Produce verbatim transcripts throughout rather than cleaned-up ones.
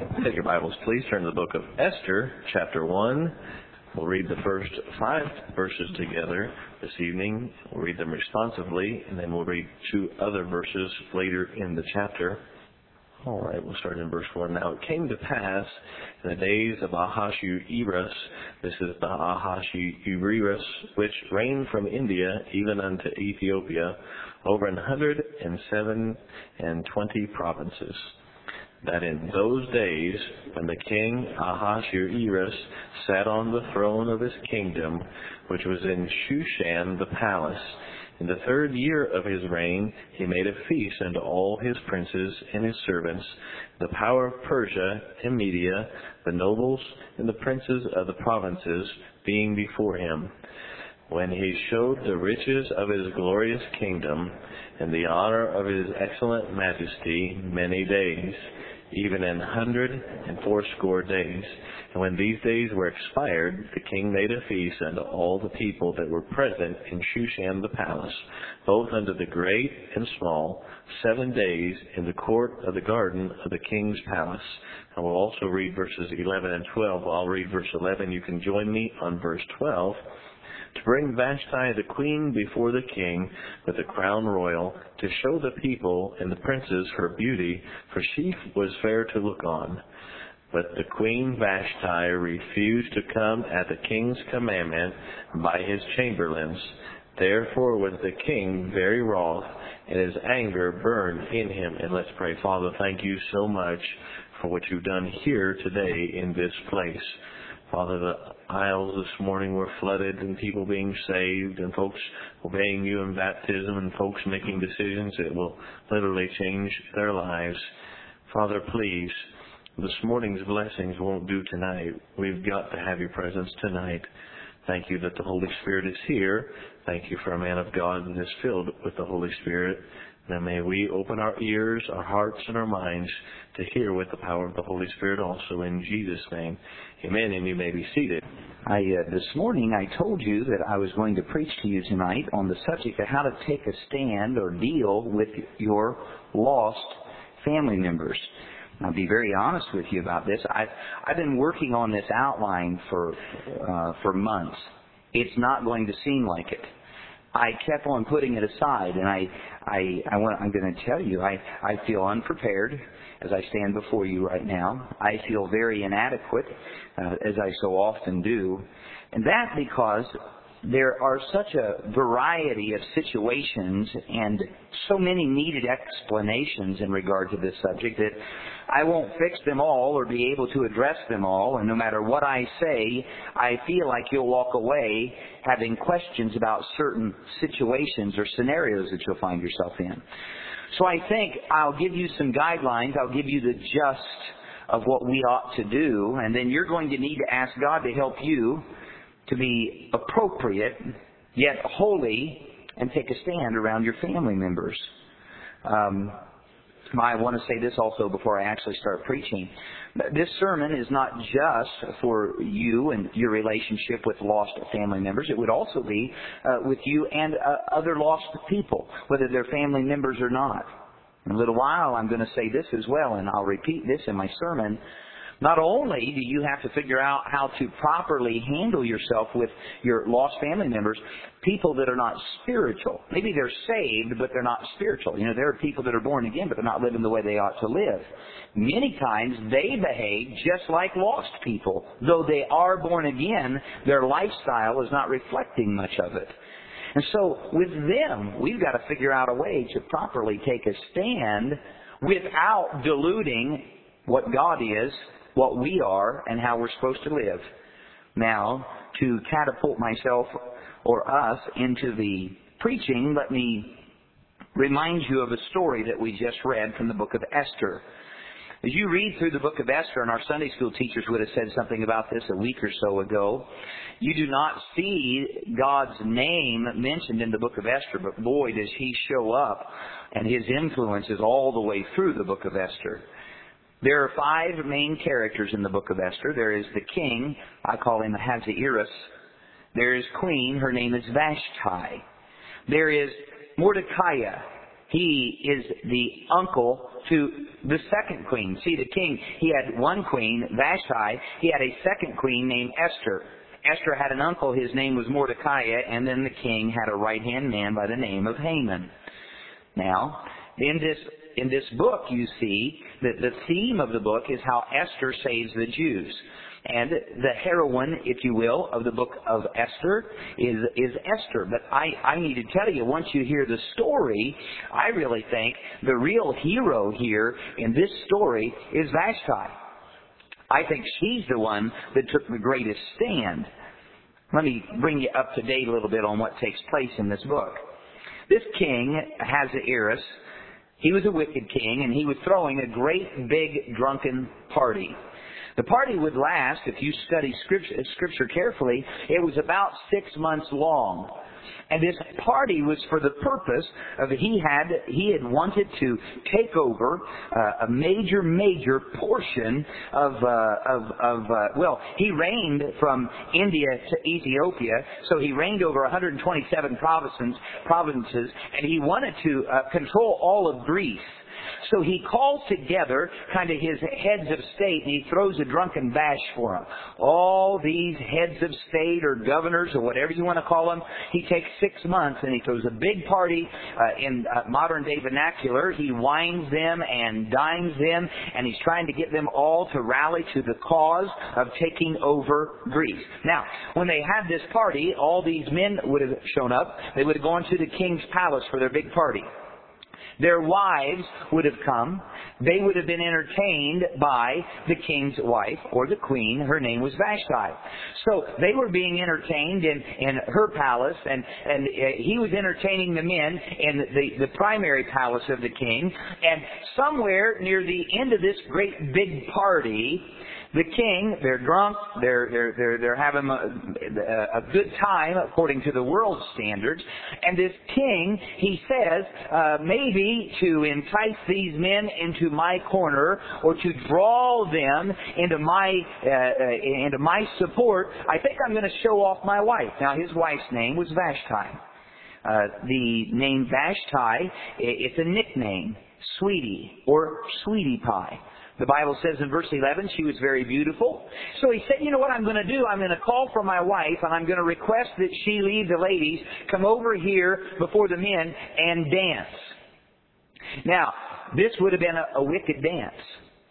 Take your Bibles, please. Turn to the book of Esther, chapter one. We'll read the first five verses together this evening. We'll read them responsively, and then we'll read two other verses later in the chapter. All right, we'll start in verse one. Now it came to pass in the days of Ahasuerus, this is the Ahasuerus, which reigned from India even unto Ethiopia, over an hundred and seven and twenty provinces, that in those days, when the king Ahasuerus sat on the throne of his kingdom, which was in Shushan the palace, in the third year of his reign, he made a feast unto all his princes and his servants, the power of Persia and Media, the nobles and the princes of the provinces being before him, when he showed the riches of his glorious kingdom and the honor of his excellent majesty many days, even an hundred and fourscore days. And when these days were expired, the king made a feast unto all the people that were present in Shushan the palace, both unto the great and small, seven days in the court of the garden of the king's palace. And we'll also read verses eleven and twelve. I'll read verse eleven. You can join me on verse twelve. To bring Vashti the queen before the king with the crown royal, to show the people and the princes her beauty, for she was fair to look on. But the queen Vashti refused to come at the king's commandment by his chamberlains. Therefore was the king very wroth, and his anger burned in him. And let's pray. Father, thank you so much for what you've done here today in this place. Father, the aisles this morning were flooded and people being saved and folks obeying you in baptism and folks making decisions that will literally change their lives. Father, please, this morning's blessings won't do tonight. We've got to have your presence tonight. Thank you that the Holy Spirit is here. Thank you for a man of God that is filled with the Holy Spirit. Now may we open our ears, our hearts, and our minds to hear with the power of the Holy Spirit also in Jesus' name. Amen, and you may be seated. I uh, this morning I told you that I was going to preach to you tonight on the subject of how to take a stand or deal with your lost family members. I'll be very honest with you about this. I've, I've been working on this outline for uh, for months. It's not going to seem like it. I kept on putting it aside, and I, I, I want, I'm going to tell you, I, I feel unprepared as I stand before you right now. I feel very inadequate, uh, as I so often do, and that because there are such a variety of situations and so many needed explanations in regard to this subject that I won't fix them all or be able to address them all. And no matter what I say, I feel like you'll walk away having questions about certain situations or scenarios that you'll find yourself in. So I think I'll give you some guidelines. I'll give you the gist of what we ought to do. And then you're going to need to ask God to help you to be appropriate, yet holy, and take a stand around your family members. Um, I want to say this also before I actually start preaching. This sermon is not just for you and your relationship with lost family members. It would also be uh, with you and uh, other lost people, whether they're family members or not. In a little while, I'm going to say this as well, and I'll repeat this in my sermon. Not only do you have to figure out how to properly handle yourself with your lost family members, people that are not spiritual. Maybe they're saved, but they're not spiritual. You know, there are people that are born again, but they're not living the way they ought to live. Many times they behave just like lost people. Though they are born again, their lifestyle is not reflecting much of it. And so with them, we've got to figure out a way to properly take a stand without diluting what God is, what we are, and how we're supposed to live. Now, to catapult myself or us into the preaching, let me remind you of a story that we just read from the book of Esther. As you read through the book of Esther, and our Sunday school teachers would have said something about this a week or so ago, you do not see God's name mentioned in the book of Esther, but boy, does He show up, and His influence is all the way through the book of Esther. There are five main characters in the book of Esther. There is the king, I call him Ahasuerus. There is queen, her name is Vashti. There is Mordecai, He is the uncle to the second queen. See, the king, he had one queen, Vashti. He had a second queen named Esther. Esther had an uncle, his name was Mordecai, and then the king had a right-hand man by the name of Haman. Now, in this in this book, you see that the theme of the book is how Esther saves the Jews. And the heroine, if you will, of the book of Esther is is Esther. But I, I need to tell you, once you hear the story, I really think the real hero here in this story is Vashti. I think she's the one that took the greatest stand. Let me bring you up to date a little bit on what takes place in this book. This king, Ahasuerus, he was a wicked king, and he was throwing a great big drunken party. The party would last, if you study scripture, scripture carefully, it was about six months long. And this party was for the purpose of he had he had wanted to take over uh, a major major portion of uh, of of uh, well he reigned from India to Ethiopia, so he reigned over one hundred twenty-seven provinces provinces, and he wanted to uh, control all of Greece. So he calls together kind of his heads of state, and he throws a drunken bash for them. All these heads of state or governors or whatever you want to call them, he takes six months and he throws a big party uh, in uh, modern day vernacular. He wines them and dines them, and he's trying to get them all to rally to the cause of taking over Greece. Now, when they had this party, all these men would have shown up. They would have gone to the king's palace for their big party. Their wives would have come. They would have been entertained by the king's wife, or the queen. Her name was Vashti. So they were being entertained in, in her palace, and, and uh, he was entertaining the men in the, the primary palace of the king. And somewhere near the end of this great big party, the king, they're drunk, they're, they're, they're, they're having a, a good time according to the world standards. And this king, he says, uh, maybe to entice these men into my corner or to draw them into my, uh, into my support, I think I'm going to show off my wife. Now, his wife's name was Vashti. Uh, the name Vashti, it's a nickname, sweetie or sweetie pie. The Bible says in verse eleven, she was very beautiful. So he said, you know what I'm going to do? I'm going to call for my wife, and I'm going to request that she leave the ladies, come over here before the men, and dance. Now, this would have been a, a wicked dance.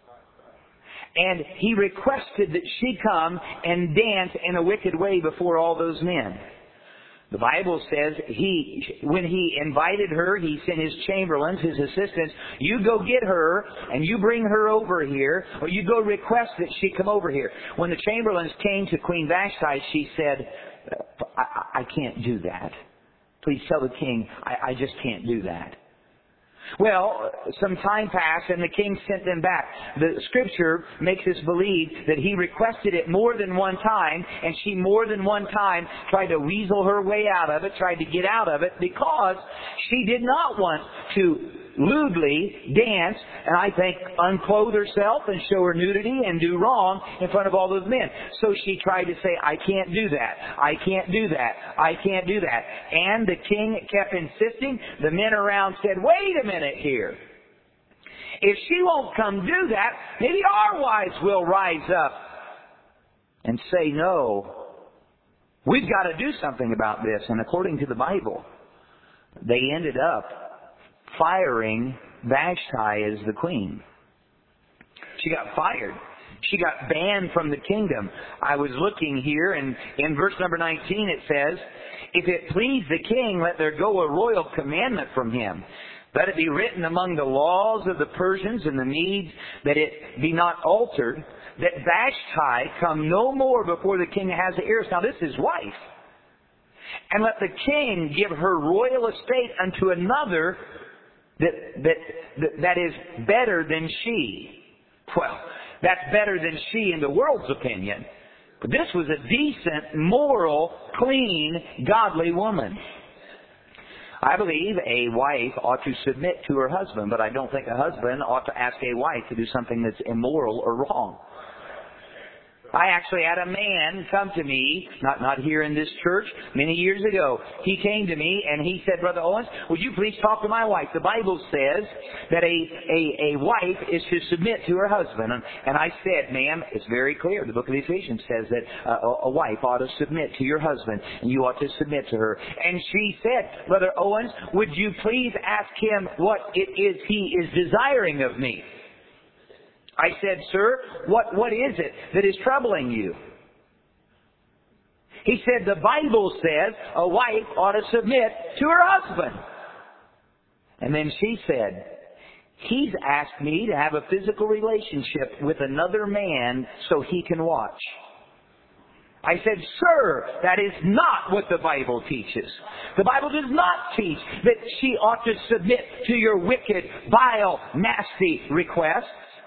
And he requested that she come and dance in a wicked way before all those men. The Bible says he, when he invited her, he sent his chamberlains, his assistants, you go get her and you bring her over here, or you go request that she come over here. When the chamberlains came to Queen Vashti, she said, I, I can't do that. Please tell the king, I, I just can't do that. Well, some time passed and the king sent them back. The scripture makes us believe that he requested it more than one time, and she more than one time tried to weasel her way out of it, tried to get out of it, because she did not want to lewdly dance and I think unclothe herself and show her nudity and do wrong in front of all those men. So she tried to say, I can't do that. I can't do that. I can't do that. And the king kept insisting. The men around said, wait a minute here. If she won't come do that, maybe our wives will rise up and say no. We've got to do something about this. And according to the Bible, they ended up firing Vashti as the queen. She got fired. She got banned from the kingdom. I was looking here, and in verse number nineteen it says, if it please the king, let there go a royal commandment from him. Let it be written among the laws of the Persians and the Medes, that it be not altered, that Vashti come no more before the king Ahasuerus. Now this is wife. And let the king give her royal estate unto another That, that that that is better than she. Well, that's better than she in the world's opinion. But this was a decent, moral, clean, godly woman. I believe a wife ought to submit to her husband, but I don't think a husband ought to ask a wife to do something that's immoral or wrong. I actually had a man come to me, not not here in this church, many years ago. He came to me and he said, Brother Owens, would you please talk to my wife? The Bible says that a, a, a wife is to submit to her husband. And, and I said, ma'am, it's very clear. The book of Ephesians says that uh, a, a wife ought to submit to your husband and you ought to submit to her. And she said, Brother Owens, would you please ask him what it is he is desiring of me? I said, sir, what, what is it that is troubling you? He said, the Bible says a wife ought to submit to her husband. And then she said, he's asked me to have a physical relationship with another man so he can watch. I said, sir, that is not what the Bible teaches. The Bible does not teach that she ought to submit to your wicked, vile, nasty requests.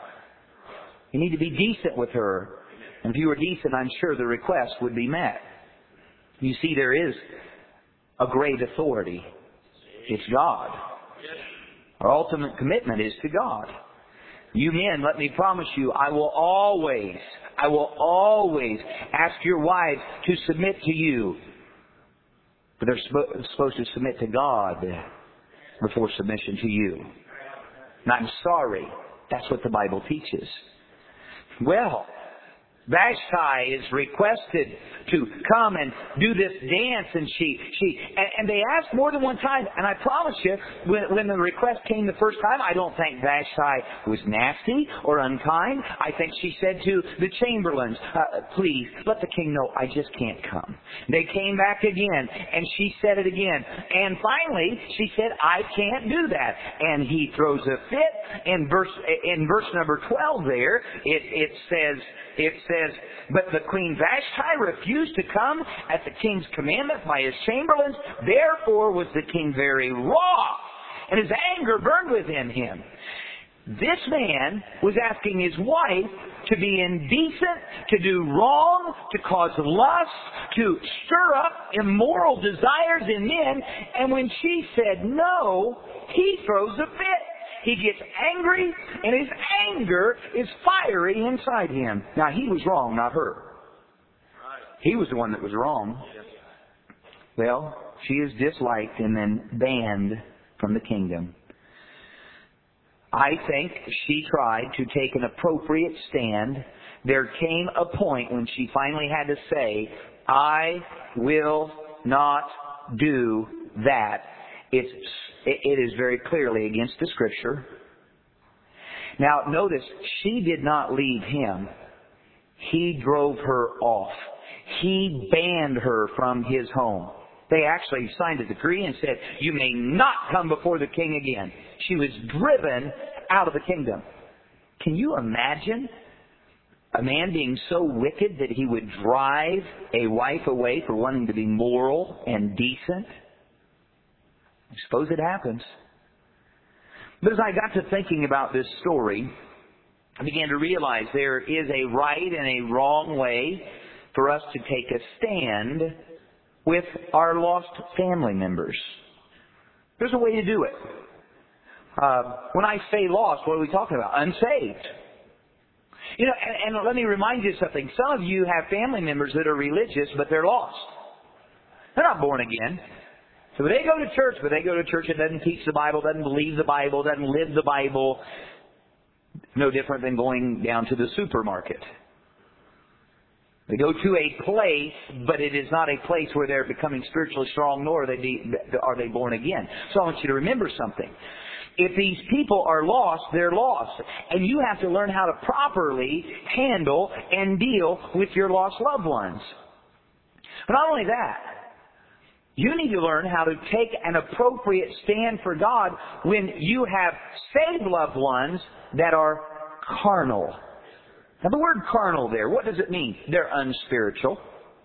You need to be decent with her. And if you were decent, I'm sure the request would be met. You see, there is a great authority. It's God. Our ultimate commitment is to God. You men, let me promise you, I will always, I will always ask your wives to submit to you. But they're supposed to submit to God before submission to you. And I'm sorry, that's what the Bible teaches. Well, Vashti is requested to come and do this dance, and she, she, and, and they asked more than one time, and I promise you, when, when the request came the first time, I don't think Vashti was nasty or unkind. I think she said to the chamberlains, uh, please, let the king know I just can't come. They came back again, and she said it again, and finally, she said, I can't do that. And he throws a fit. In verse, in verse number twelve there, it, it says, it says, but the queen Vashti refused to come at the king's commandment by his chamberlains. Therefore was the king very wroth, and his anger burned within him. This man was asking his wife to be indecent, to do wrong, to cause lust, to stir up immoral desires in men. And when she said no, he throws a fit. He gets angry, and his anger is fiery inside him. Now, he was wrong, not her. He was the one that was wrong. Well, she is disliked and then banned from the kingdom. I think she tried to take an appropriate stand. There came a point when she finally had to say, I will not do that. It's, it is very clearly against the Scripture. Now, notice, she did not leave him. He drove her off. He banned her from his home. They actually signed a decree and said, you may not come before the king again. She was driven out of the kingdom. Can you imagine a man being so wicked that he would drive a wife away for wanting to be moral and decent? I suppose it happens. But as I got to thinking about this story, I began to realize there is a right and a wrong way for us to take a stand with our lost family members. There's a way to do it. Uh, when I say lost, what are we talking about? Unsaved. You know, and, and let me remind you of something. Some of you have family members that are religious, but they're lost. They're not born again. So they go to church, but they go to church that doesn't teach the Bible, doesn't believe the Bible, doesn't live the Bible. No different than going down to the supermarket. They go to a place, but it is not a place where they're becoming spiritually strong, nor are they, be, are they born again. So I want you to remember something. If these people are lost, they're lost. And you have to learn how to properly handle and deal with your lost loved ones. But not only that, you need to learn how to take an appropriate stand for God when you have saved loved ones that are carnal. Now the word carnal there, what does it mean? They're unspiritual.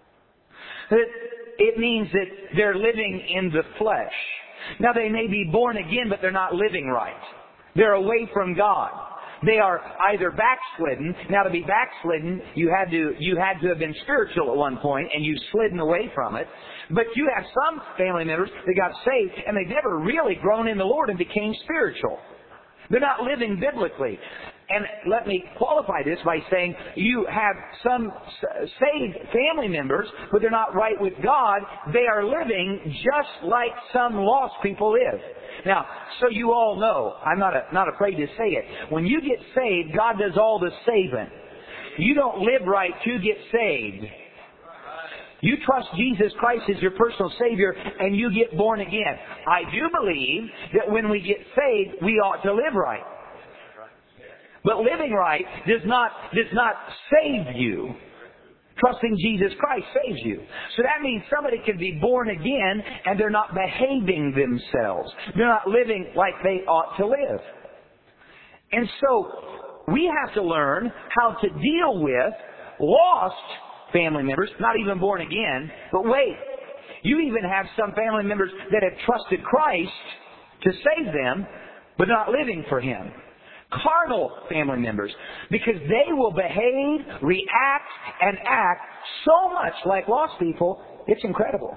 It means that they're living in the flesh. Now they may be born again, but they're not living right. They're away from God. They are either backslidden. Now to be backslidden, you had to you had to have been spiritual at one point, and you've slidden away from it. But you have some family members that got saved, and they've never really grown in the Lord and became spiritual. They're not living biblically. And let me qualify this by saying you have some saved family members, but they're not right with God. They are living just like some lost people live. Now, so you all know, I'm not, a, not afraid to say it. When you get saved, God does all the saving. You don't live right to get saved. You trust Jesus Christ as your personal Savior and you get born again. I do believe that when we get saved, we ought to live right. But living right does not, does not save you. Trusting Jesus Christ saves you. So that means somebody can be born again and they're not behaving themselves. They're not living like they ought to live. And so we have to learn how to deal with lost family members, not even born again. But wait, you even have some family members that have trusted Christ to save them, but not living for Him. Carnal family members, because they will behave, react, and act so much like lost people, it's incredible.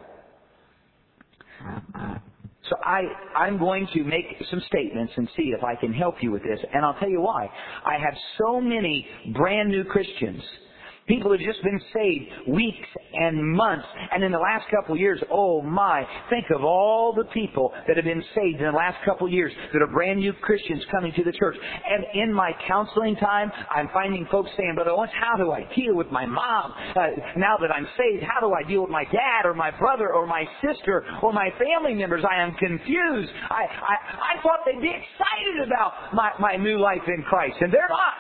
So I, I'm going to make some statements and see if I can help you with this. And I'll tell you why. I have so many brand new Christians. People have just been saved weeks and months. And in the last couple of years, oh my, think of all the people that have been saved in the last couple of years that are brand new Christians coming to the church. And in my counseling time, I'm finding folks saying, Brother Owens, how do I deal with my mom? Uh, now that I'm saved, how do I deal with my dad or my brother or my sister or my family members? I am confused. I, I, I thought they'd be excited about my, my new life in Christ, and they're not.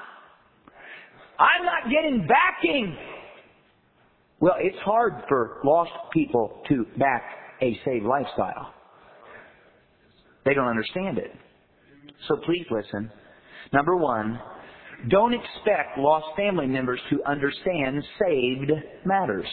I'm not getting backing. Well, it's hard for lost people to back a saved lifestyle. They don't understand it. So please listen. Number one, don't expect lost family members to understand saved matters.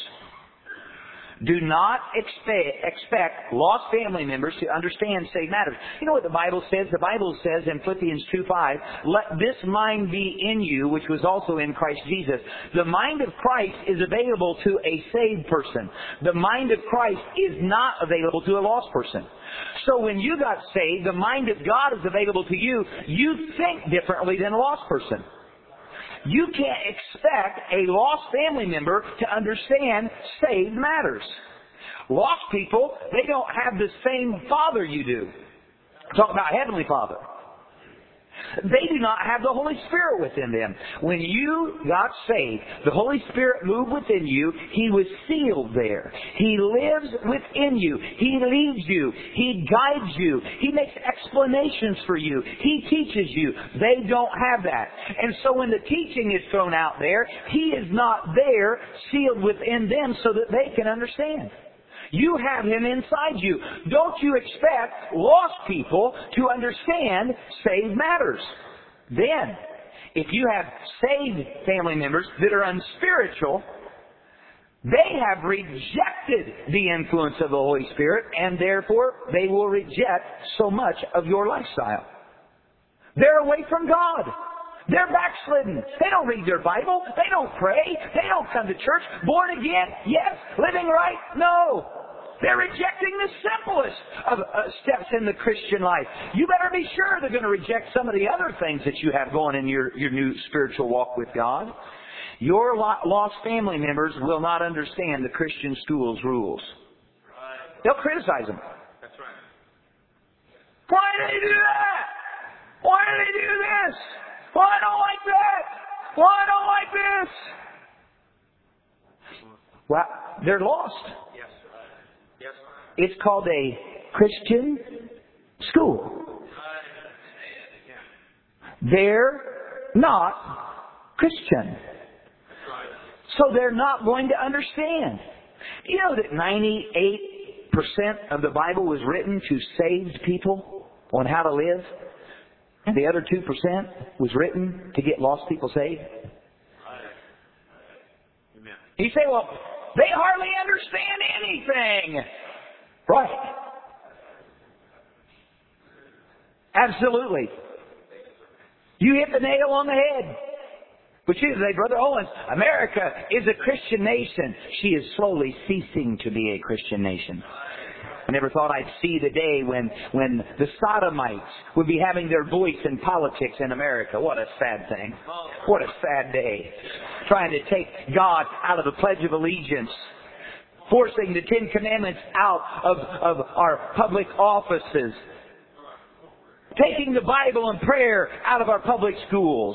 Do not expect, expect lost family members to understand saved matters. You know what the Bible says? The Bible says in Philippians two five, let this mind be in you, which was also in Christ Jesus. The mind of Christ is available to a saved person. The mind of Christ is not available to a lost person. So when you got saved, the mind of God is available to you. You think differently than a lost person. You can't expect a lost family member to understand saved matters. Lost people, they don't have the same Father you do. Talk about Heavenly Father. They do not have the Holy Spirit within them. When you got saved, the Holy Spirit moved within you. He was sealed there. He lives within you. He leads you. He guides you. He makes explanations for you. He teaches you. They don't have that. And so when the teaching is thrown out there, He is not there sealed within them so that they can understand. You have Him inside you. Don't you expect lost people to understand saved matters. Then, if you have saved family members that are unspiritual, they have rejected the influence of the Holy Spirit, and therefore they will reject so much of your lifestyle. They're away from God. They're backslidden. They don't read their Bible. They don't pray. They don't come to church. Born again? Yes. Living right? No. They're rejecting the simplest of uh, steps in the Christian life. You better be sure they're going to reject some of the other things that you have going in your, your new spiritual walk with God. Your lost family members will not understand the Christian school's rules. They'll criticize them. That's right. Why do they do that? Why do they do this? Well, I don't like that. Well, I don't like this. Well, they're lost. Yes. Yes. It's called a Christian school. They're not Christian. So they're not going to understand. You know that ninety-eight percent of the Bible was written to saved people on how to live? And the other two percent was written to get lost people saved? Amen. You say, well, they hardly understand anything. Right. Absolutely. You hit the nail on the head. But you say, Brother Owens, America is a Christian nation. She is slowly ceasing to be a Christian nation. I never thought I'd see the day when, when the sodomites would be having their voice in politics in America. What a sad thing. What a sad day. Trying to take God out of the Pledge of Allegiance. Forcing the Ten Commandments out of, of our public offices. Taking the Bible and prayer out of our public schools.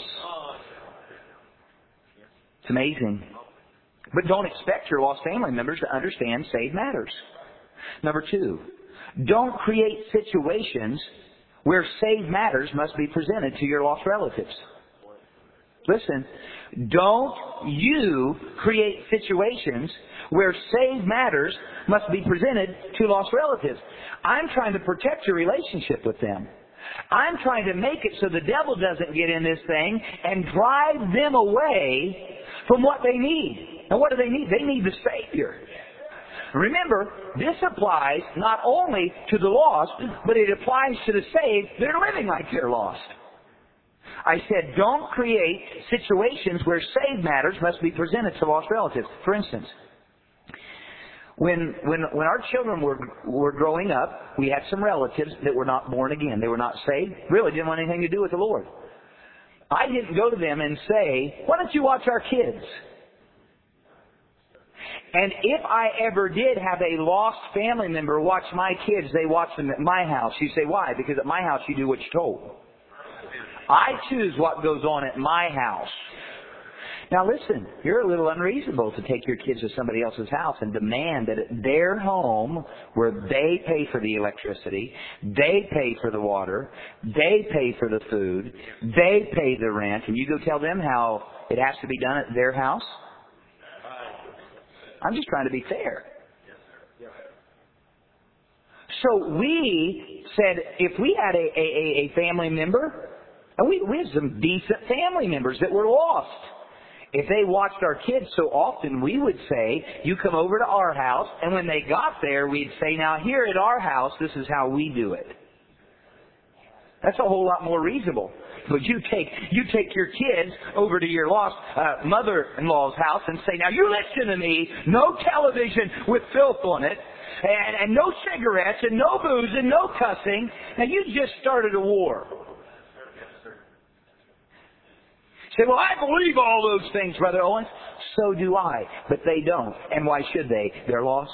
It's amazing. But don't expect your lost family members to understand saved matters. Number two, don't create situations where saved matters must be presented to your lost relatives. Listen, don't you create situations where saved matters must be presented to lost relatives. I'm trying to protect your relationship with them. I'm trying to make it so the devil doesn't get in this thing and drive them away from what they need. And what do they need? They need the Savior. Remember, this applies not only to the lost, but it applies to the saved that are living like they're lost. I said, don't create situations where saved matters must be presented to lost relatives. For instance, when when when our children were were growing up, we had some relatives that were not born again. They were not saved. Really didn't want anything to do with the Lord. I didn't go to them and say, why don't you watch our kids? And if I ever did have a lost family member watch my kids, they watch them at my house. You say, why? Because at my house you do what you're told. I choose what goes on at my house. Now listen, you're a little unreasonable to take your kids to somebody else's house and demand that at their home, where they pay for the electricity, they pay for the water, they pay for the food, they pay the rent, and you go tell them how it has to be done at their house? I'm just trying to be fair. So we said, if we had a, a, a family member, and we, we had some decent family members that were lost. If they watched our kids so often, we would say, you come over to our house, and when they got there, we'd say, now here at our house, this is how we do it. That's a whole lot more reasonable. But you take you take your kids over to your lost uh, mother-in-law's house and say, now you listen to me, no television with filth on it, and, and no cigarettes, and no booze, and no cussing. Now you just started a war. Say, well, I believe all those things, Brother Owens. So do I. But they don't. And why should they? They're lost.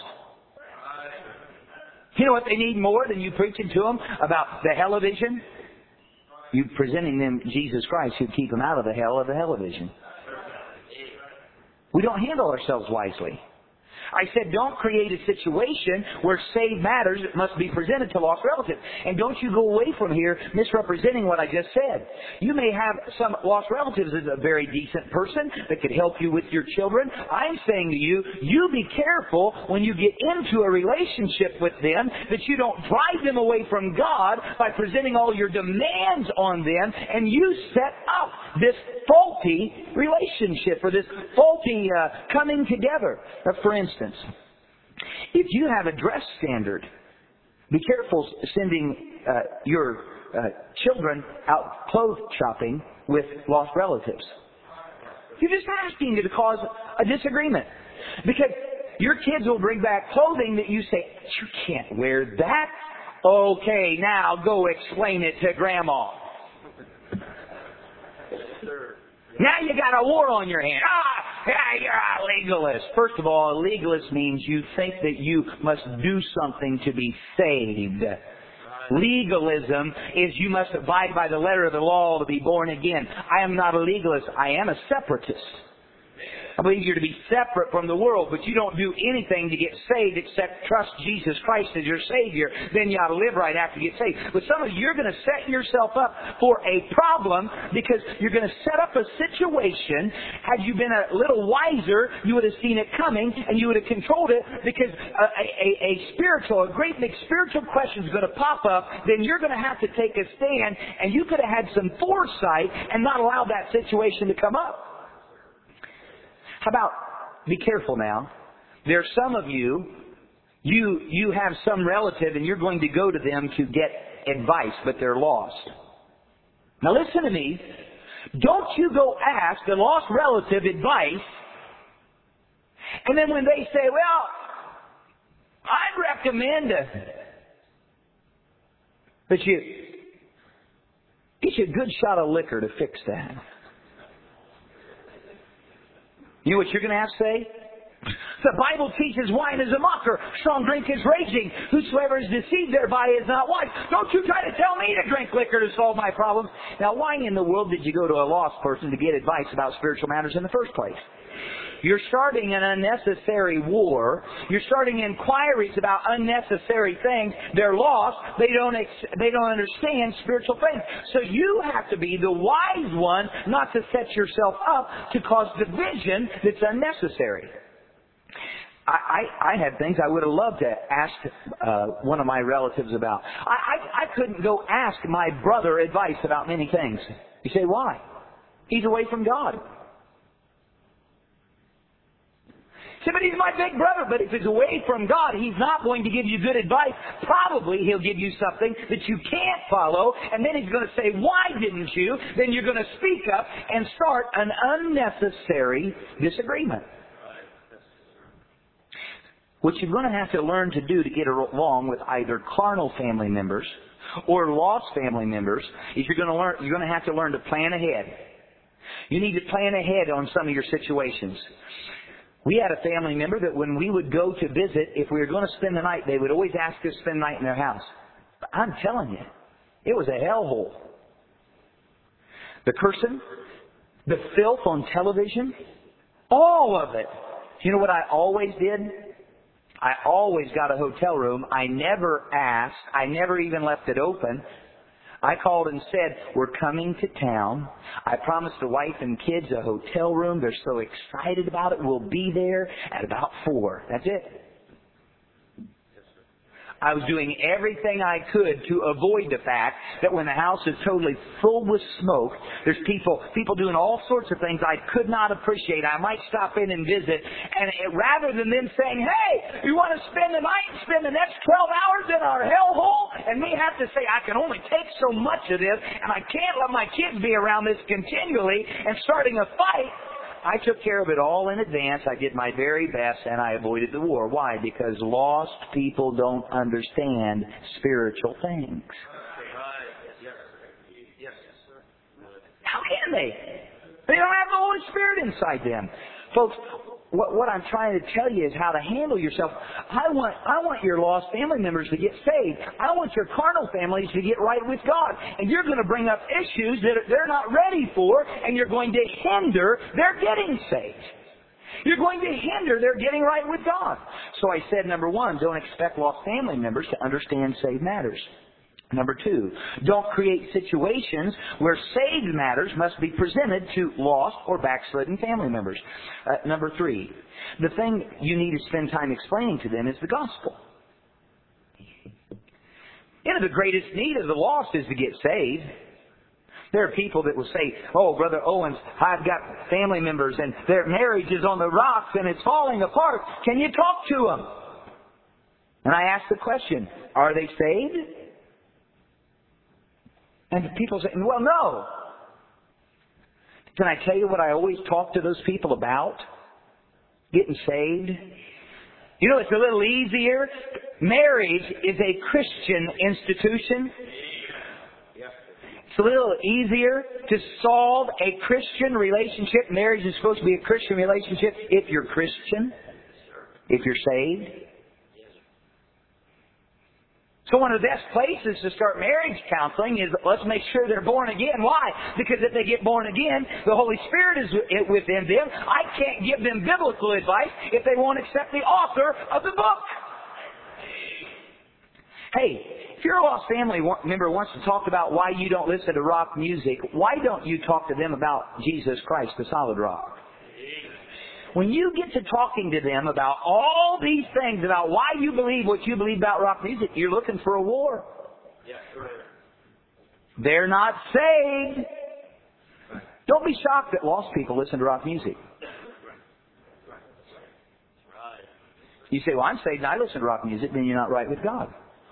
You know what they need more than you preaching to them about the hell-o-vision? You presenting them Jesus Christ who'd keep them out of the hell of the hell-o-vision. We don't handle ourselves wisely. I said, don't create a situation where saved matters must be presented to lost relatives. And don't you go away from here misrepresenting what I just said. You may have some lost relatives as a very decent person that could help you with your children. I'm saying to you, you be careful when you get into a relationship with them that you don't drive them away from God by presenting all your demands on them, and you set up this faulty relationship or this faulty uh, coming together. Uh, for instance, if you have a dress standard, be careful sending uh, your uh, children out clothes shopping with lost relatives. You're just asking to cause a disagreement. Because your kids will bring back clothing that you say, you can't wear that. Okay, now go explain it to Grandma. Now you got a war on your hand. Ah, yeah, you're a legalist. First of all, a legalist means you think that you must do something to be saved. Legalism is you must abide by the letter of the law to be born again. I am not a legalist. I am a separatist. I believe you're to be separate from the world, but you don't do anything to get saved except trust Jesus Christ as your Savior. Then you ought to live right after you get saved. But some of you, you're going to set yourself up for a problem because you're going to set up a situation. Had you been a little wiser, you would have seen it coming and you would have controlled it, because a, a, a spiritual, a great big spiritual question is going to pop up. Then you're going to have to take a stand, and you could have had some foresight and not allow that situation to come up. How about, be careful now. There are some of you, you, you have some relative and you're going to go to them to get advice, but they're lost. Now listen to me. Don't you go ask a lost relative advice, and then when they say, well, I'd recommend that you get you a good shot of liquor to fix that. You know what you're going to have to say? The Bible teaches wine is a mocker. Strong drink is raging. Whosoever is deceived thereby is not wise. Don't you try to tell me to drink liquor to solve my problems. Now, why in the world did you go to a lost person to get advice about spiritual matters in the first place? You're starting an unnecessary war. You're starting inquiries about unnecessary things. They're lost. They don't ex- they don't understand spiritual things. So you have to be the wise one, not to set yourself up to cause division that's unnecessary. I, I, I had things I would have loved to ask uh, one of my relatives about. I, I, I couldn't go ask my brother advice about many things. You say, why? He's away from God. Say, but he's my big brother. But if he's away from God, he's not going to give you good advice. Probably he'll give you something that you can't follow. And then he's going to say, why didn't you? Then you're going to speak up and start an unnecessary disagreement. What you're going to have to learn to do to get along with either carnal family members or lost family members is you're going to learn, you're going to have to learn to plan ahead. You need to plan ahead on some of your situations. We had a family member that when we would go to visit, if we were going to spend the night, they would always ask us to spend the night in their house. But I'm telling you, it was a hellhole. The cursing, the filth on television, all of it. You know what I always did? I always got a hotel room. I never asked. I never even left it open. I called and said, we're coming to town. I promised the wife and kids a hotel room. They're so excited about it. We'll be there at about four. That's it. I was doing everything I could to avoid the fact that when the house is totally full with smoke, there's people people doing all sorts of things I could not appreciate. I might stop in and visit, and it, rather than them saying, hey, you want to spend the night and spend the next twelve hours in our hellhole? And me have to say, I can only take so much of this, and I can't let my kids be around this continually and starting a fight. I took care of it all in advance. I did my very best, and I avoided the war. Why? Because lost people don't understand spiritual things. How can they? They don't have the Holy Spirit inside them. Folks, what, what I'm trying to tell you is how to handle yourself. I want, I want your lost family members to get saved. I want your carnal families to get right with God. And you're going to bring up issues that they're not ready for, and you're going to hinder their getting saved. You're going to hinder their getting right with God. So I said, number one, don't expect lost family members to understand saved matters. Number two, don't create situations where saved matters must be presented to lost or backslidden family members. Uh, number three, the thing you need to spend time explaining to them is the gospel. You know, the greatest need of the lost is to get saved. There are people that will say, oh, Brother Owens, I've got family members and their marriage is on the rocks and it's falling apart. Can you talk to them? And I ask the question, are they saved? And people say, well, no. Can I tell you what I always talk to those people about? Getting saved. You know, it's a little easier. Marriage is a Christian institution. It's a little easier to solve a Christian relationship. Marriage is supposed to be a Christian relationship if you're Christian, if you're saved. So one of the best places to start marriage counseling is let's make sure they're born again. Why? Because if they get born again, the Holy Spirit is within them. I can't give them biblical advice if they won't accept the author of the book. Hey, if your lost family member wants to talk about why you don't listen to rock music, why don't you talk to them about Jesus Christ, the solid rock? When you get to talking to them about all these things, about why you believe what you believe about rock music, you're looking for a war. They're not saved. Don't be shocked that lost people listen to rock music. You say, well, I'm saved and I listen to rock music, then you're not right with God.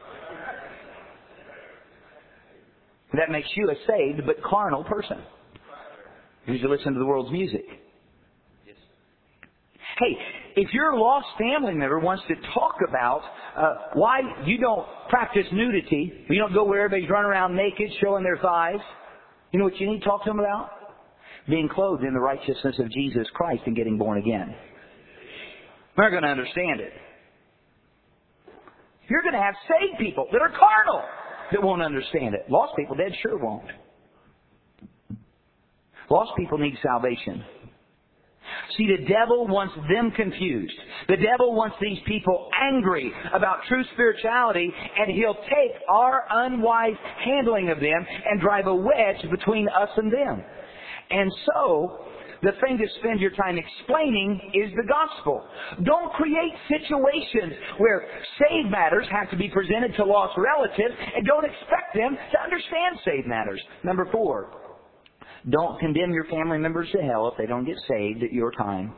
That makes you a saved but carnal person because you listen to the world's music. Hey, If your lost family member wants to talk about uh, why you don't practice nudity, you don't go where everybody's running around naked, showing their thighs, you know what you need to talk to them about? Being clothed in the righteousness of Jesus Christ and getting born again. They're going to understand it. You're going to have saved people that are carnal that won't understand it. Lost people, dead sure won't. Lost people need salvation. See, the devil wants them confused. The devil wants these people angry about true spirituality, and he'll take our unwise handling of them and drive a wedge between us and them. And so, the thing to spend your time explaining is the gospel. Don't create situations where saved matters have to be presented to lost relatives, and don't expect them to understand saved matters. Number four, don't condemn your family members to hell if they don't get saved at your time.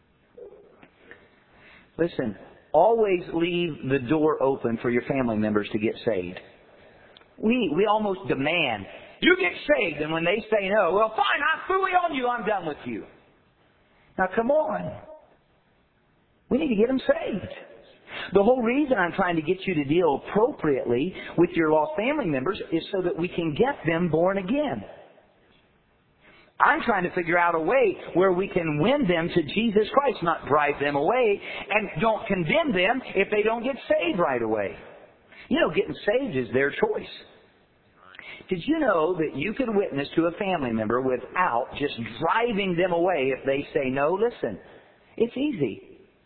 Listen, always leave the door open for your family members to get saved. We we almost demand, you get saved, and when they say no, well, fine, I'm fully on you, I'm done with you. Now, come on. We need to get them saved. The whole reason I'm trying to get you to deal appropriately with your lost family members is so that we can get them born again. I'm trying to figure out a way where we can win them to Jesus Christ, not drive them away, and don't condemn them if they don't get saved right away. You know, getting saved is their choice. Did you know that you could witness to a family member without just driving them away if they say no? Listen, it's easy.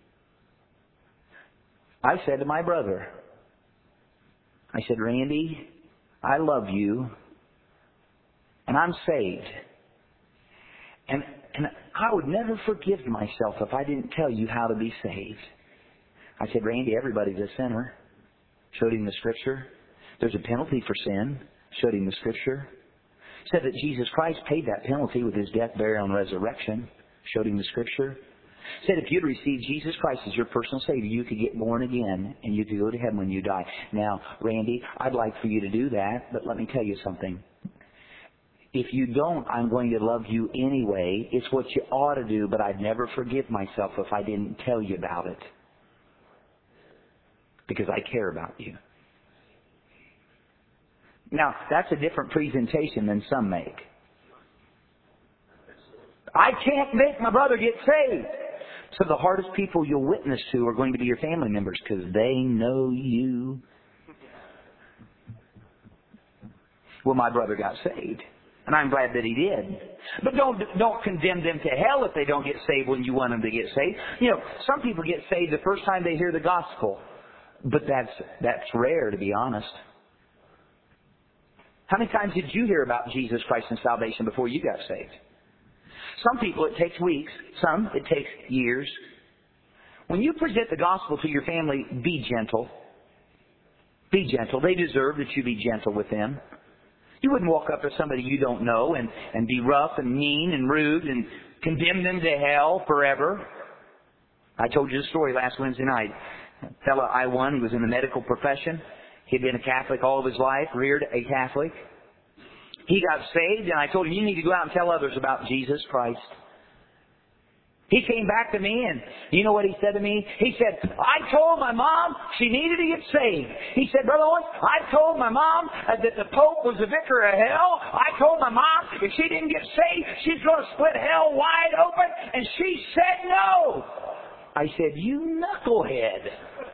I said to my brother, I said, Randy, I love you, and I'm saved. And, and I would never forgive myself if I didn't tell you how to be saved. I said, Randy, everybody's a sinner. Showed him the Scripture. There's a penalty for sin. Showed him the Scripture. Said that Jesus Christ paid that penalty with His death, burial, and resurrection. Showed him the Scripture. Said if you'd receive Jesus Christ as your personal Savior, you could get born again and you could go to heaven when you die. Now, Randy, I'd like for you to do that, but let me tell you something. If you don't, I'm going to love you anyway. It's what you ought to do, but I'd never forgive myself if I didn't tell you about it. Because I care about you. Now, that's a different presentation than some make. I can't make my brother get saved. So the hardest people you'll witness to are going to be your family members because they know you. Well, my brother got saved. And I'm glad that he did. But don't don't condemn them to hell if they don't get saved when you want them to get saved. You know, some people get saved the first time they hear the gospel. But that's that's rare, to be honest. How many times did you hear about Jesus Christ and salvation before you got saved? Some people it takes weeks. Some it takes years. When you present the gospel to your family, be gentle. Be gentle. They deserve that you be gentle with them. You wouldn't walk up to somebody you don't know and, and be rough and mean and rude and condemn them to hell forever. I told you the story last Wednesday night. A fellow I won, he was in the medical profession. He'd been a Catholic all of his life, reared a Catholic. He got saved, and I told him, you need to go out and tell others about Jesus Christ. He came back to me, and you know what he said to me? He said, I told my mom she needed to get saved. He said, Brother Owen, I told my mom that the Pope was the vicar of hell. I told my mom if she didn't get saved, she's going to split hell wide open, and she said no. I said, you knucklehead.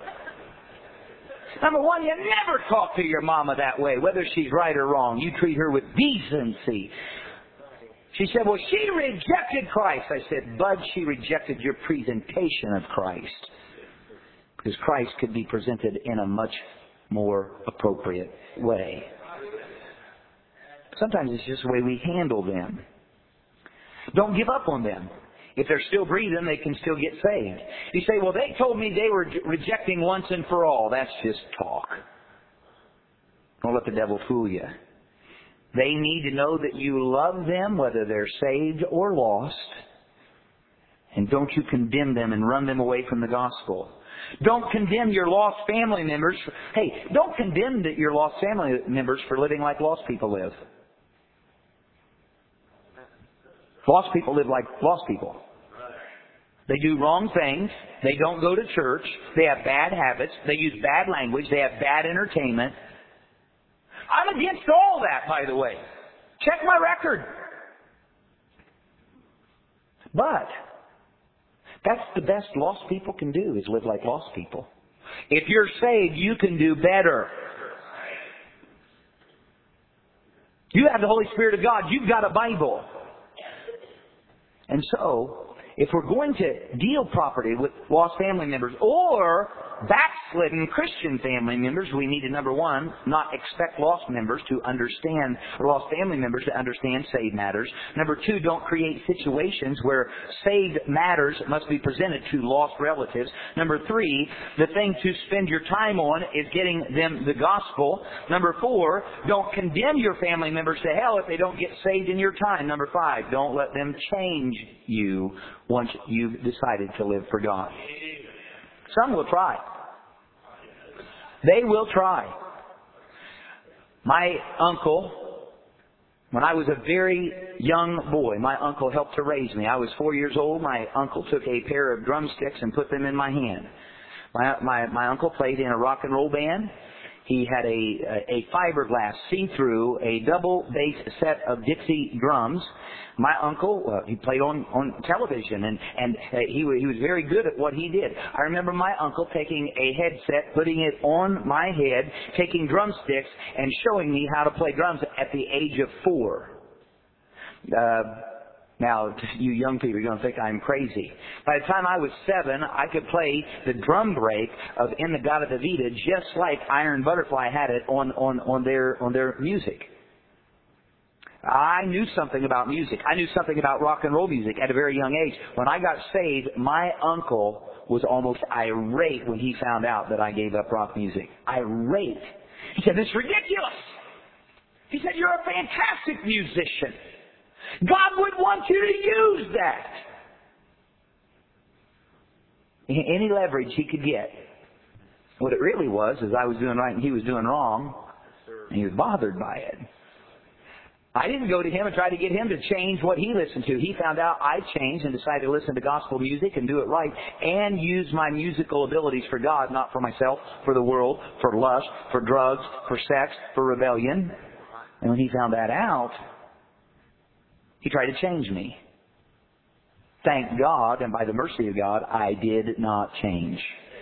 Number one, you never talk to your mama that way, whether she's right or wrong. You treat her with decency. She said, well, she rejected Christ. I said, Bud, she rejected your presentation of Christ. Because Christ could be presented in a much more appropriate way. Sometimes it's just the way we handle them. Don't give up on them. If they're still breathing, they can still get saved. You say, well, they told me they were rejecting once and for all. That's just talk. Don't let the devil fool you. They need to know that you love them, whether they're saved or lost. And don't you condemn them and run them away from the gospel. Don't condemn your lost family members. For, hey, don't condemn your lost family members for living like lost people live. Lost people live like lost people. They do wrong things. They don't go to church. They have bad habits. They use bad language. They have bad entertainment. I'm against all that, by the way. Check my record. But that's the best lost people can do, is live like lost people. If you're saved, you can do better. You have the Holy Spirit of God. You've got a Bible. And so, if we're going to deal properly with lost family members or backslidden Christian family members, we need to, number one, not expect lost members to understand, or lost family members to understand saved matters. Number two, don't create situations where saved matters must be presented to lost relatives. Number three, the thing to spend your time on is getting them the gospel. Number four, don't condemn your family members to hell if they don't get saved in your time. Number five, don't let them change you once you've decided to live for God. Some will try. They will try. My uncle, when I was a very young boy, my uncle helped to raise me. I was four years old. My uncle took a pair of drumsticks and put them in my hand. My, my, my uncle played in a rock and roll band. He had a, a fiberglass, see-through, a double bass set of Dixie drums. My uncle, uh, he played on, on television, and, and uh, he, he was very good at what he did. I remember my uncle taking a headset, putting it on my head, taking drumsticks, and showing me how to play drums at the age of four. Uh, Now, you young people, you're going to think I'm crazy. By the time I was seven, I could play the drum break of In-A-Gadda-Da-Vida just like Iron Butterfly had it on, on, on their, on their music. I knew something about music. I knew something about rock and roll music at a very young age. When I got saved, my uncle was almost irate when he found out that I gave up rock music. Irate. He said, "This is ridiculous." He said, "You're a fantastic musician. God would want you to use that." Any leverage he could get. What it really was is I was doing right and he was doing wrong, and he was bothered by it. I didn't go to him and try to get him to change what he listened to. He found out I changed and decided to listen to gospel music and do it right and use my musical abilities for God, not for myself, for the world, for lust, for drugs, for sex, for rebellion. And when he found that out, he tried to change me. Thank God, and by the mercy of God, I did not change.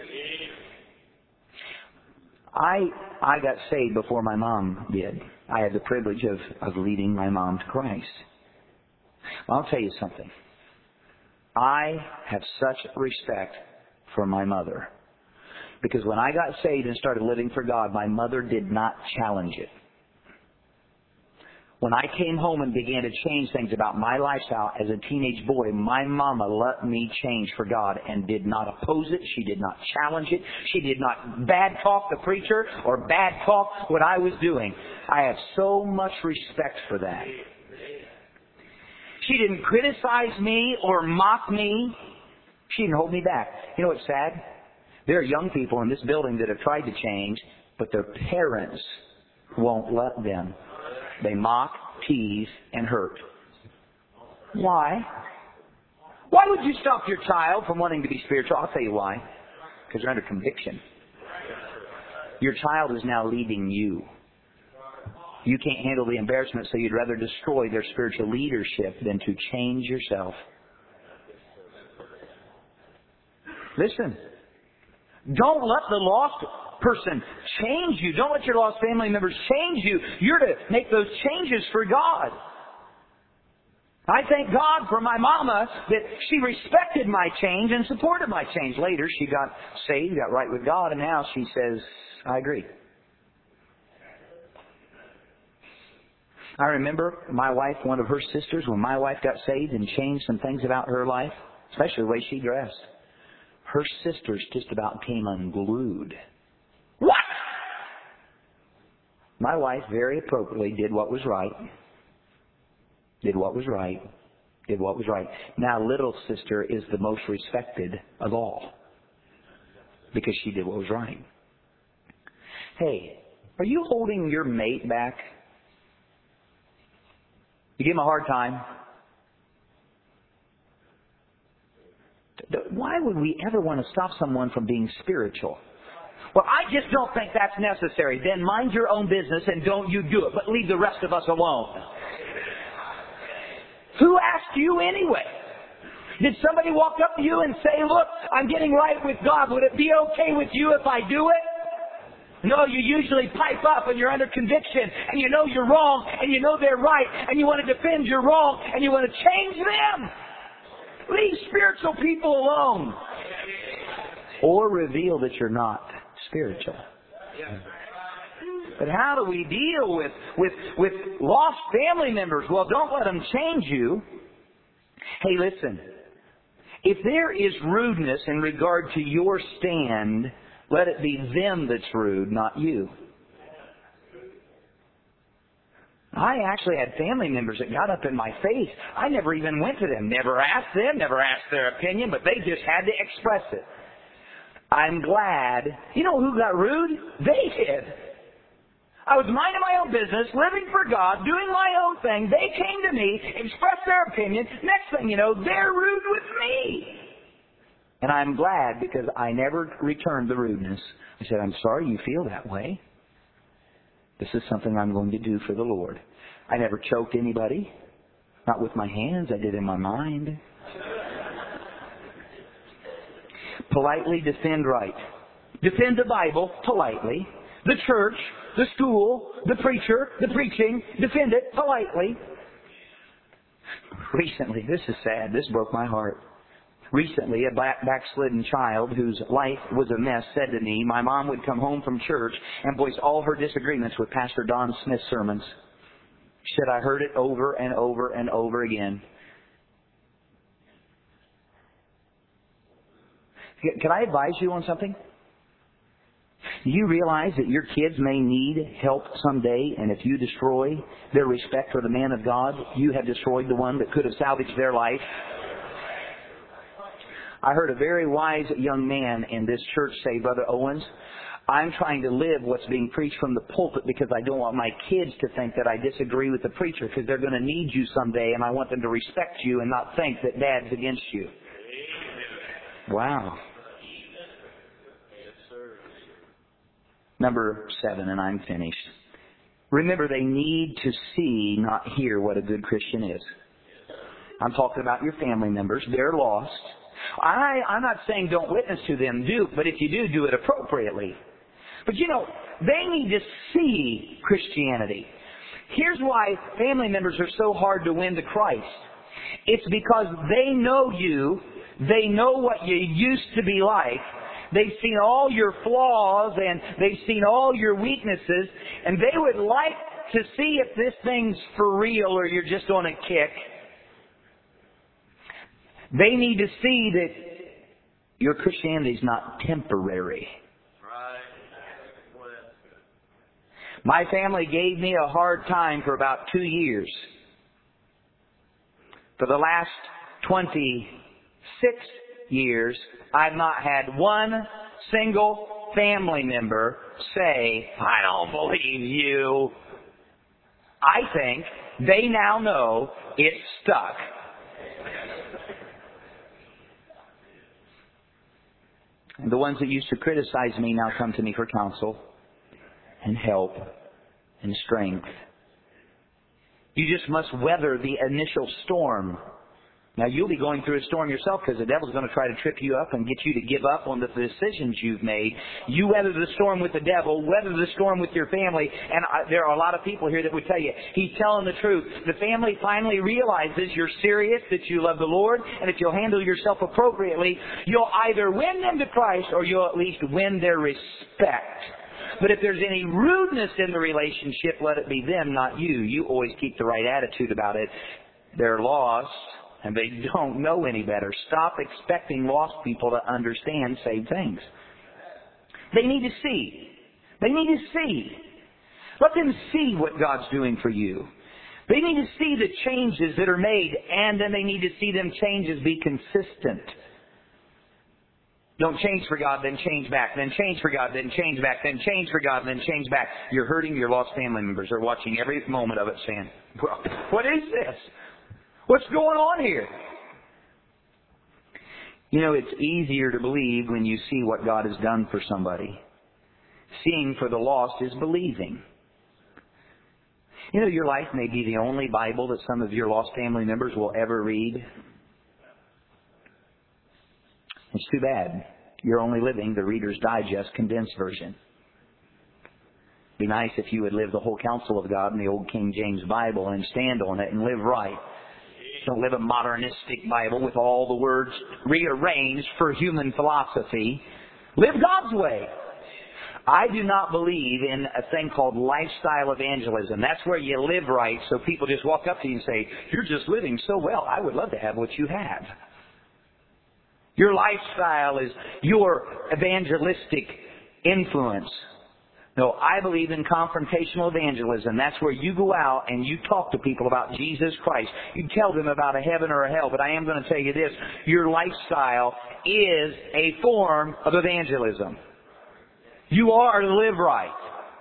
I I got saved before my mom did. I had the privilege of, of leading my mom to Christ. Well, I'll tell you something. I have such respect for my mother. Because when I got saved and started living for God, my mother did not challenge it. When I came home and began to change things about my lifestyle as a teenage boy, my mama let me change for God and did not oppose it. She did not challenge it. She did not bad talk the preacher or bad talk what I was doing. I have so much respect for that. She didn't criticize me or mock me. She didn't hold me back. You know what's sad? There are young people in this building that have tried to change, but their parents won't let them. They mock, tease, and hurt. Why? Why would you stop your child from wanting to be spiritual? I'll tell you why. Because they're under conviction. Your child is now leading you. You can't handle the embarrassment, so you'd rather destroy their spiritual leadership than to change yourself. Listen. Don't let the lost person change you. Don't let your lost family members change you. You're to make those changes for God. I thank God for my mama that she respected my change and supported my change. Later, she got saved, got right with God, and now she says, I agree. I remember my wife, one of her sisters, when my wife got saved and changed some things about her life, especially the way she dressed. Her sisters just about came unglued. What? My wife very appropriately did what was right. Did what was right. Did what was right. Now little sister is the most respected of all. Because she did what was right. Hey, are you holding your mate back? You give him a hard time? why would we ever want to stop someone from being spiritual? Well, I just don't think that's necessary. Then mind your own business and don't you do it, but leave the rest of us alone. Who asked you anyway? Did somebody walk up to you and say, look, I'm getting right with God. Would it be okay with you if I do it? No, you usually pipe up and you're under conviction and you know you're wrong and you know they're right and you want to defend your wrong and you want to change them. Leave spiritual people alone. Or reveal that you're not spiritual. But how do we deal with, with, with lost family members? Well, don't let them change you. Hey, listen. If there is rudeness in regard to your stand, let it be them that's rude, not you. I actually had family members that got up in my face. I never even went to them. Never asked them, never asked their opinion, but they just had to express it. I'm glad. You know who got rude? They did. I was minding my own business, living for God, doing my own thing. They came to me, expressed their opinion. Next thing you know, they're rude with me. And I'm glad because I never returned the rudeness. I said, I'm sorry you feel that way. This is something I'm going to do for the Lord. I never choked anybody. Not with my hands. I did in my mind. Politely defend right. Defend the Bible politely. The church, the school, the preacher, the preaching. Defend it politely. Recently, this is sad. This broke my heart. Recently, a back, backslidden child whose life was a mess said to me, my mom would come home from church and voice all her disagreements with Pastor Don Smith's sermons. She said, I heard it over and over and over again. Can I advise you on something? Do you realize that your kids may need help someday, and if you destroy their respect for the man of God, you have destroyed the one that could have salvaged their life? I heard a very wise young man in this church say, Brother Owens, I'm trying to live what's being preached from the pulpit because I don't want my kids to think that I disagree with the preacher because they're going to need you someday and I want them to respect you and not think that Dad's against you. Wow. Number seven, and I'm finished. Remember, they need to see, not hear, what a good Christian is. I'm talking about your family members. They're lost. I, I'm not saying don't witness to them, do, but if you do, do it appropriately. But you know, they need to see Christianity. Here's why family members are so hard to win to Christ. It's because they know you, they know what you used to be like, they've seen all your flaws and they've seen all your weaknesses, and they would like to see if this thing's for real or you're just on a kick. They need to see that your Christianity is not temporary. My family gave me a hard time for about two years. For the last twenty-six years, I've not had one single family member say, I don't believe you. I think they now know it's stuck. And the ones that used to criticize me now come to me for counsel and help and strength. You just must weather the initial storm. Now, you'll be going through a storm yourself because the devil's going to try to trip you up and get you to give up on the decisions you've made. You weather the storm with the devil, weather the storm with your family, and I, there are a lot of people here that would tell you, he's telling the truth. The family finally realizes you're serious, that you love the Lord, and if you'll handle yourself appropriately, you'll either win them to Christ or you'll at least win their respect. But if there's any rudeness in the relationship, let it be them, not you. You always keep the right attitude about it. They're lost, and they don't know any better. Stop expecting lost people to understand saved things. They need to see. They need to see. Let them see what God's doing for you. They need to see the changes that are made, and then they need to see them changes be consistent. Don't change for God, then change back, then change for God, then change back, then change for God, then change back. You're hurting your lost family members. They're watching every moment of it saying, what is this? What's going on here? You know, it's easier to believe when you see what God has done for somebody. Seeing for the lost is believing. You know, your life may be the only Bible that some of your lost family members will ever read. It's too bad. You're only living the Reader's Digest condensed version. It'd be nice if you would live the whole counsel of God in the old King James Bible and stand on it and live right. Don't live a modernistic Bible with all the words rearranged for human philosophy. Live God's way. I do not believe in a thing called lifestyle evangelism. That's where you live right, so people just walk up to you and say, "You're just living so well. I would love to have what you have." Your lifestyle is your evangelistic influence. No, I believe in confrontational evangelism. That's where you go out and you talk to people about Jesus Christ. You tell them about a heaven or a hell. But I am going to tell you this. Your lifestyle is a form of evangelism. You are to live right.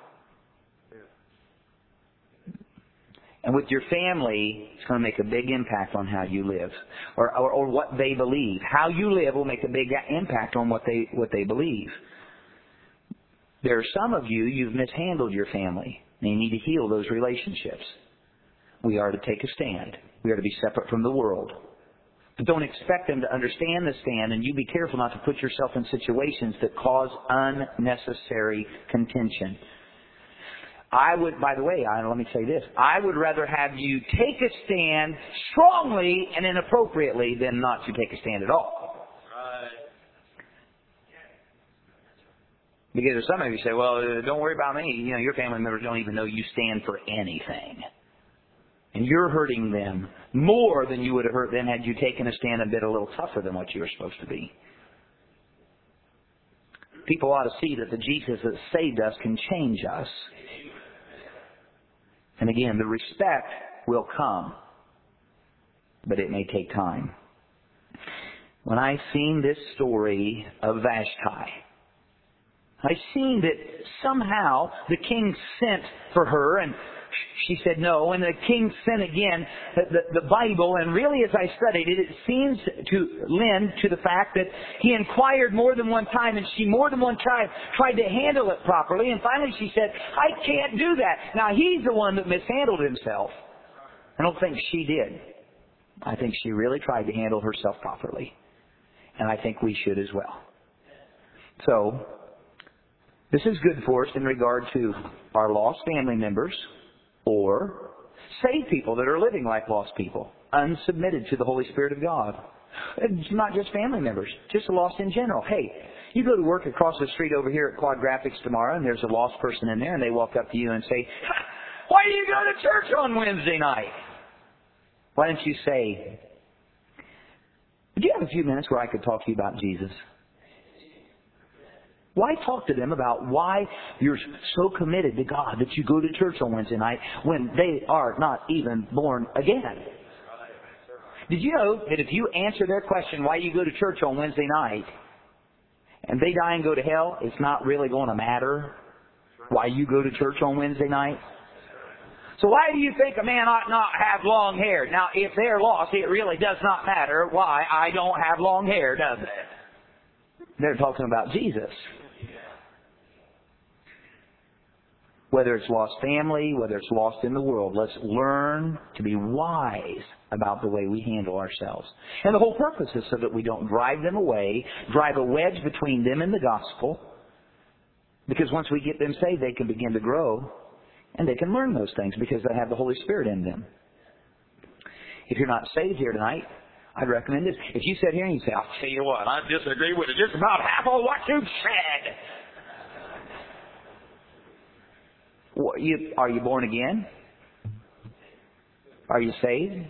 And with your family, it's going to make a big impact on how you live. Or, or, or what they believe. How you live will make a big impact on what they, what they believe. There are some of you, you've mishandled your family. And you need to heal those relationships. We are to take a stand. We are to be separate from the world. But don't expect them to understand the stand, and you be careful not to put yourself in situations that cause unnecessary contention. I would, by the way, I, let me say this. I would rather have you take a stand strongly and inappropriately than not to take a stand at all. Because some of you say, well, uh, don't worry about me. You know, your family members don't even know you stand for anything. And you're hurting them more than you would have hurt them had you taken a stand and been a little tougher than what you were supposed to be. People ought to see that the Jesus that saved us can change us. And again, the respect will come. But it may take time. When I seen this story of Vashti, I seen that somehow the king sent for her, and she said no, and the king sent again the, the, the Bible, and really as I studied it, it seems to lend to the fact that he inquired more than one time, and she more than one time tried to handle it properly, and finally she said, I can't do that. Now he's the one that mishandled himself. I don't think she did. I think she really tried to handle herself properly. And I think we should as well. So, this is good for us in regard to our lost family members or saved people that are living like lost people, unsubmitted to the Holy Spirit of God. It's not just family members, just lost in general. Hey, you go to work across the street over here at Quad Graphics tomorrow, and there's a lost person in there, and they walk up to you and say, why do you go to church on Wednesday night? Why don't you say, would you have a few minutes where I could talk to you about Jesus? Why talk to them about why you're so committed to God that you go to church on Wednesday night when they are not even born again? Did you know that if you answer their question why you go to church on Wednesday night and they die and go to hell, it's not really going to matter why you go to church on Wednesday night? So why do you think a man ought not have long hair? Now, if they're lost, it really does not matter why I don't have long hair, does it? They're talking about Jesus. Whether it's lost family, whether it's lost in the world, let's learn to be wise about the way we handle ourselves. And the whole purpose is so that we don't drive them away, drive a wedge between them and the gospel. Because once we get them saved, they can begin to grow. And they can learn those things because they have the Holy Spirit in them. If you're not saved here tonight, I'd recommend this. If you sit here and you say, I'll tell you what, I disagree with just about half of what you've said. What, you, are you born again? Are you saved?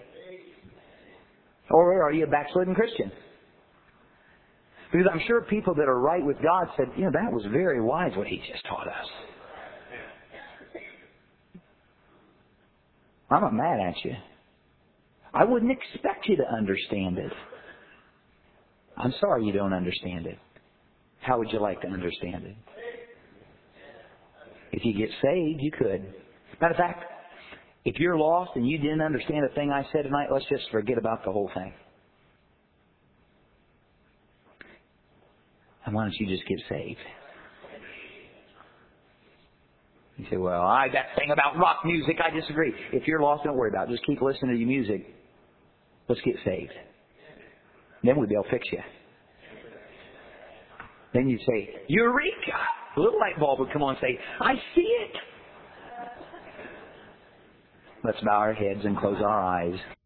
Or are you a backslidden Christian? Because I'm sure people that are right with God said, you know, that was very wise what he just taught us. I'm not mad at you. I wouldn't expect you to understand it. I'm sorry you don't understand it. How would you like to understand it? If you get saved, you could. Matter of fact, if you're lost and you didn't understand a thing I said tonight, let's just forget about the whole thing. And why don't you just get saved? You say, well, I that thing about rock music, I disagree. If you're lost, don't worry about it. Just keep listening to your music. Let's get saved. Then we'll be able to fix you. Then you'd say, Eureka! A little light bulb would come on and say, I see it. Let's bow our heads and close our eyes.